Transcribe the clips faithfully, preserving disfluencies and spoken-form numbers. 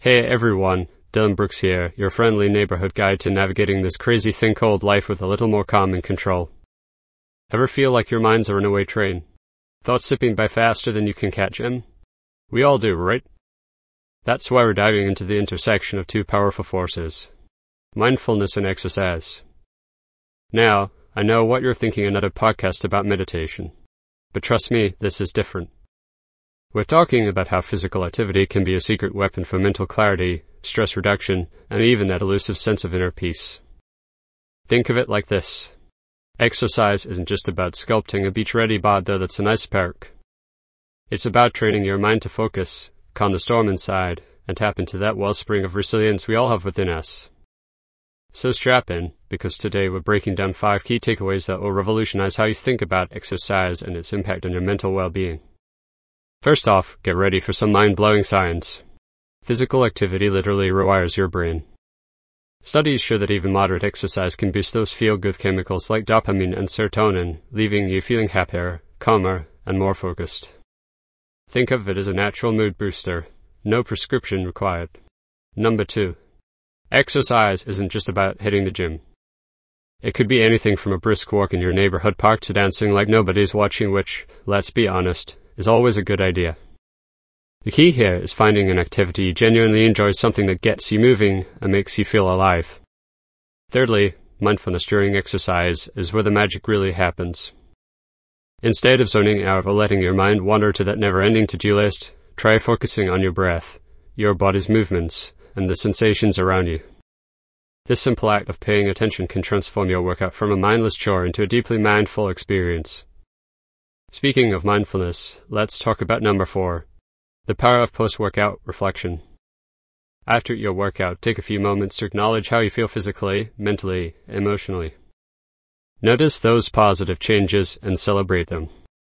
Hey everyone, Dylan Brooks here, your friendly neighborhood guide to navigating this crazy thing called life with a little more calm and control. Ever feel like your mind's a runaway train? Thoughts zipping by faster than you can catch them? We all do, right? That's why we're diving into the intersection of two powerful forces, mindfulness and exercise. Now, I know what you're thinking, another podcast about meditation. But trust me, this is different. We're talking about how physical activity can be a secret weapon for mental clarity, stress reduction, and even that elusive sense of inner peace. Think of it like this. Exercise isn't just about sculpting a beach-ready body that's a nice perk. It's about training your mind to focus, calm the storm inside, and tap into that wellspring of resilience we all have within us. So strap in, because today we're breaking down five key takeaways that will revolutionize how you think about exercise and its impact on your mental well-being. First off, get ready for some mind-blowing science. Physical activity literally rewires your brain. Studies show that even moderate exercise can boost those feel-good chemicals like dopamine and serotonin, leaving you feeling happier, calmer, and more focused. Think of it as a natural mood booster. No prescription required. Number two. Exercise isn't just about hitting the gym. It could be anything from a brisk walk in your neighborhood park to dancing like nobody's watching, which, let's be honest, is always a good idea. The key here is finding an activity you genuinely enjoy, something that gets you moving and makes you feel alive. Thirdly, mindfulness during exercise is where the magic really happens. Instead of zoning out or letting your mind wander to that never-ending to-do list, try focusing on your breath, your body's movements, and the sensations around you. This simple act of paying attention can transform your workout from a mindless chore into a deeply mindful experience. Speaking of mindfulness, let's talk about number four, the power of post-workout reflection. After your workout, take a few moments to acknowledge how you feel physically, mentally, emotionally. Notice those positive changes and celebrate them.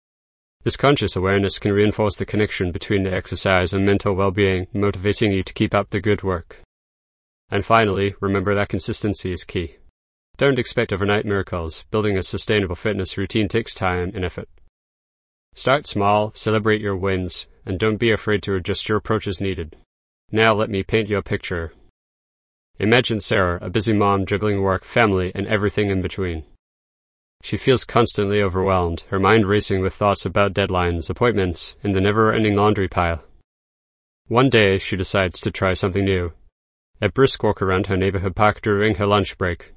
This conscious awareness can reinforce the connection between the exercise and mental well-being, motivating you to keep up the good work. And finally, remember that consistency is key. Don't expect overnight miracles. Building a sustainable fitness routine takes time and effort. Start small, celebrate your wins, and don't be afraid to adjust your approach as needed. Now let me paint you a picture. Imagine Sarah, a busy mom juggling work, family, and everything in between. She feels constantly overwhelmed, her mind racing with thoughts about deadlines, appointments, and the never-ending laundry pile. One day, she decides to try something new. A brisk walk around her neighborhood park during her lunch break.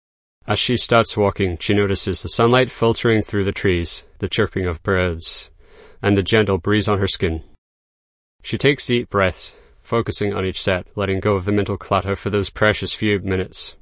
As she starts walking, she notices the sunlight filtering through the trees, the chirping of birds, and the gentle breeze on her skin. She takes deep breaths, focusing on each step, letting go of the mental clutter for those precious few minutes.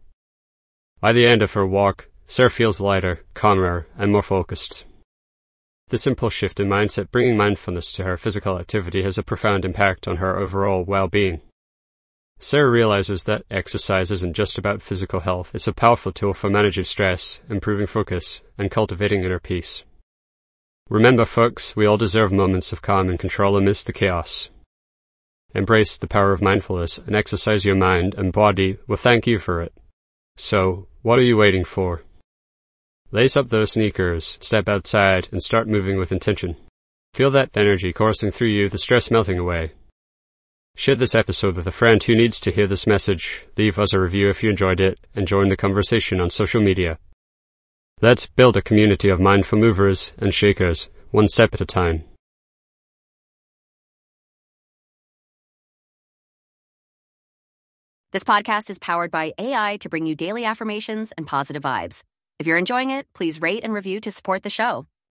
By the end of her walk, Sarah feels lighter, calmer, and more focused. This simple shift in mindset, bringing mindfulness to her physical activity, has a profound impact on her overall well-being. Sarah realizes that exercise isn't just about physical health. It's a powerful tool for managing stress, improving focus, and cultivating inner peace. Remember, folks, we all deserve moments of calm and control amidst the chaos. Embrace the power of mindfulness and exercise your mind and body will thank you for it. So, what are you waiting for? Lace up those sneakers, step outside, and start moving with intention. Feel that energy coursing through you, the stress melting away. Share this episode with a friend who needs to hear this message. Leave us a review if you enjoyed it, and join the conversation on social media. Let's build a community of mindful movers and shakers, one step at a time. This podcast is powered by A I to bring you daily affirmations and positive vibes. If you're enjoying it, please rate and review to support the show.